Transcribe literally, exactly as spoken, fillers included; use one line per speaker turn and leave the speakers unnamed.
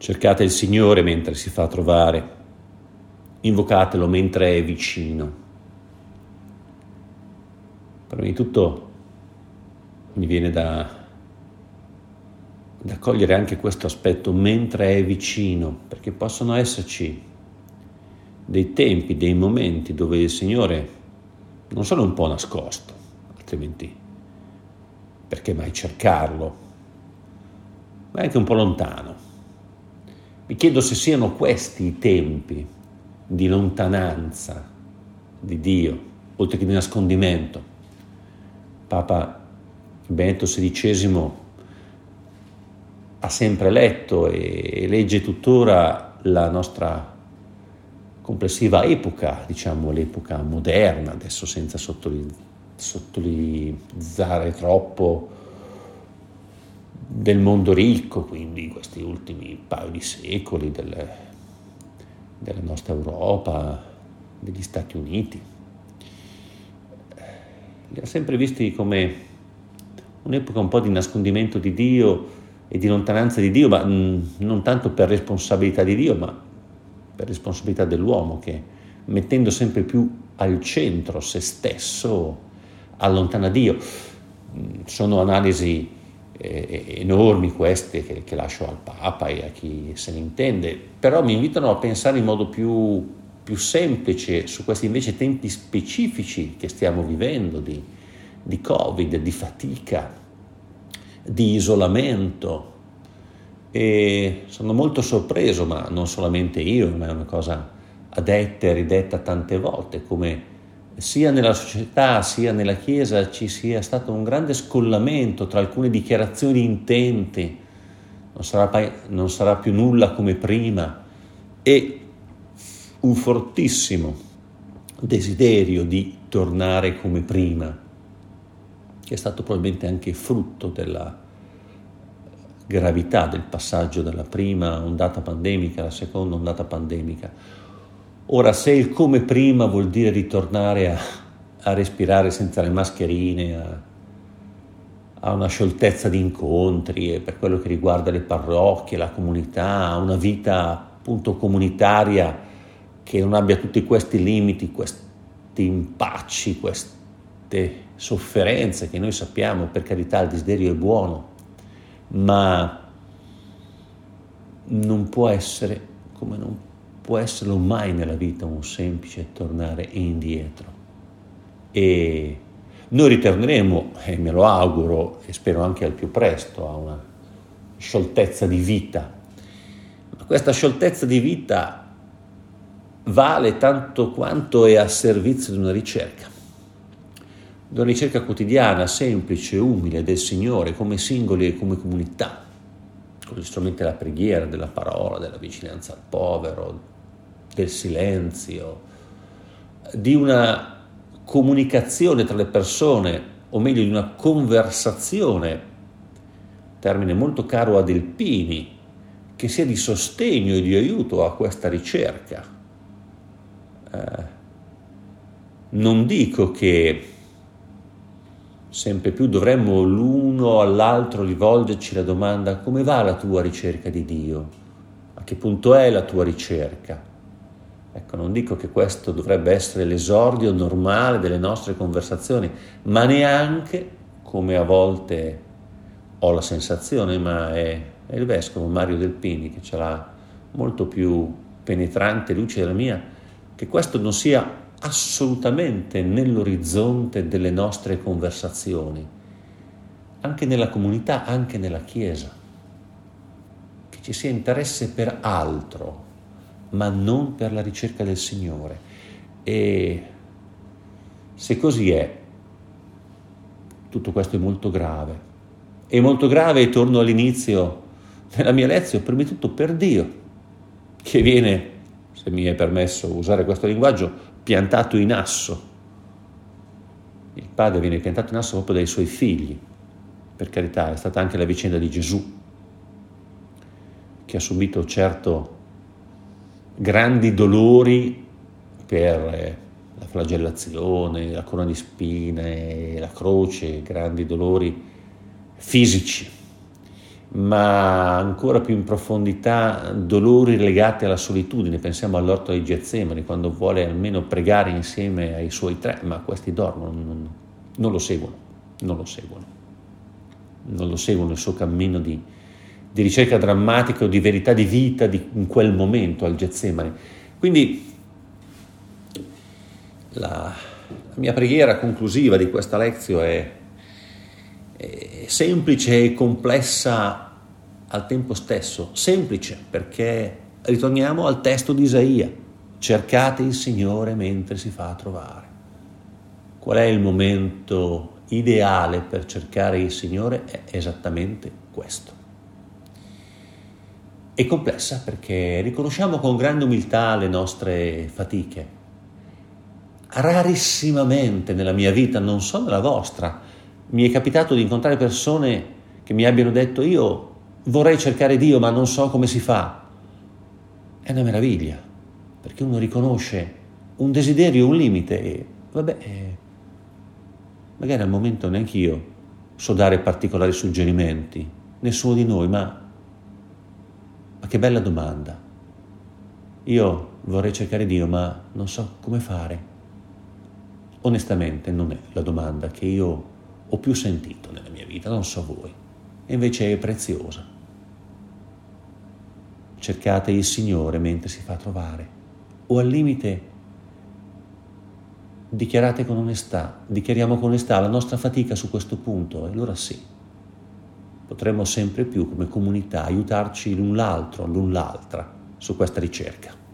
Cercate il Signore mentre si fa trovare, invocatelo mentre è vicino. Prima di tutto mi viene da, da cogliere anche questo aspetto, mentre è vicino, perché possono esserci dei tempi, dei momenti dove il Signore non solo è un po' nascosto, altrimenti perché mai cercarlo, ma è anche un po' lontano. Mi chiedo se siano questi i tempi di lontananza di Dio, oltre che di nascondimento. Papa Benedetto sedicesimo ha sempre letto e legge tuttora la nostra complessiva epoca, diciamo l'epoca moderna, adesso senza sottolineare troppo, del mondo ricco, quindi questi ultimi paio di secoli del, della nostra Europa, degli Stati Uniti. Li ha sempre visti come un'epoca un po' di nascondimento di Dio e di lontananza di Dio, ma non tanto per responsabilità di Dio, ma per responsabilità dell'uomo che, mettendo sempre più al centro se stesso, allontana Dio. Sono analisi eh, enormi queste che, che lascio al Papa e a chi se ne intende, però mi invitano a pensare in modo più, più semplice su questi invece tempi specifici che stiamo vivendo di, di Covid, di fatica, di isolamento. E sono molto sorpreso, ma non solamente io, ma è una cosa detta e ridetta tante volte, come sia nella società sia nella Chiesa ci sia stato un grande scollamento tra alcune dichiarazioni di intenti, non sarà, non sarà più nulla come prima, e un fortissimo desiderio di tornare come prima, che è stato probabilmente anche frutto della gravità del passaggio dalla prima ondata pandemica alla seconda ondata pandemica. Ora, se il come prima vuol dire ritornare a, a respirare senza le mascherine, a, a una scioltezza di incontri e per quello che riguarda le parrocchie, la comunità, a una vita appunto comunitaria che non abbia tutti questi limiti, questi impacci, queste sofferenze che noi sappiamo, per carità, il desiderio è buono, ma non può essere, come non può esserlo mai nella vita, un semplice tornare indietro. E noi ritorneremo, e me lo auguro e spero anche al più presto, a una scioltezza di vita. Ma questa scioltezza di vita vale tanto quanto è a servizio di una ricerca, di una ricerca quotidiana, semplice, umile del Signore, come singoli e come comunità, con gli strumenti della preghiera, della parola, della vicinanza al povero, del silenzio, di una comunicazione tra le persone, o meglio di una conversazione, termine molto caro a Delpini, che sia di sostegno e di aiuto a questa ricerca. Eh, non dico che sempre più dovremmo l'uno all'altro rivolgerci la domanda: come va la tua ricerca di Dio? A che punto è la tua ricerca? Ecco, non dico che questo dovrebbe essere l'esordio normale delle nostre conversazioni, ma neanche, come a volte ho la sensazione, ma è, è il vescovo Mario Delpini che ce l'ha molto più penetrante e lucida della mia, che questo non sia assolutamente nell'orizzonte delle nostre conversazioni, anche nella comunità, anche nella Chiesa, che ci sia interesse per altro, ma non per la ricerca del Signore. E se così è, tutto questo è molto grave. È molto grave, e torno all'inizio della mia lezione, prima di tutto per Dio, che viene, se mi è permesso usare questo linguaggio, piantato in asso. Il padre viene piantato in asso proprio dai suoi figli. Per carità, è stata anche la vicenda di Gesù, che ha subito certo grandi dolori per la flagellazione, la corona di spine, la croce, grandi dolori fisici. ma ancora più in profondità dolori legati alla solitudine. Pensiamo all'orto di Getsemani, quando vuole almeno pregare insieme ai suoi tre, ma questi dormono, non, non lo seguono, non lo seguono, non lo seguono il suo cammino di, di ricerca drammatica o di verità di vita di, in quel momento al Getsemani. Quindi la, la mia preghiera conclusiva di questa lezione è, è semplice e complessa al tempo stesso. Semplice perché ritorniamo al testo di Isaia: cercate il Signore mentre si fa trovare. Qual è il momento ideale per cercare il Signore? È esattamente questo. È complessa perché riconosciamo con grande umiltà le nostre fatiche. Rarissimamente nella mia vita, non so nella vostra, mi è capitato di incontrare persone che mi abbiano detto: io vorrei cercare Dio ma non so come si fa. È una meraviglia, perché uno riconosce un desiderio, un limite e vabbè, eh, magari al momento neanch'io so dare particolari suggerimenti, nessuno di noi, ma, ma che bella domanda. Io vorrei cercare Dio ma non so come fare. Onestamente non è la domanda che io ho più sentito nella mia vita, non so voi, e invece è preziosa. Cercate il Signore mentre si fa trovare, o al limite dichiarate con onestà, dichiariamo con onestà la nostra fatica su questo punto, e allora sì, potremo sempre più come comunità aiutarci l'un l'altro, l'un l'altra su questa ricerca.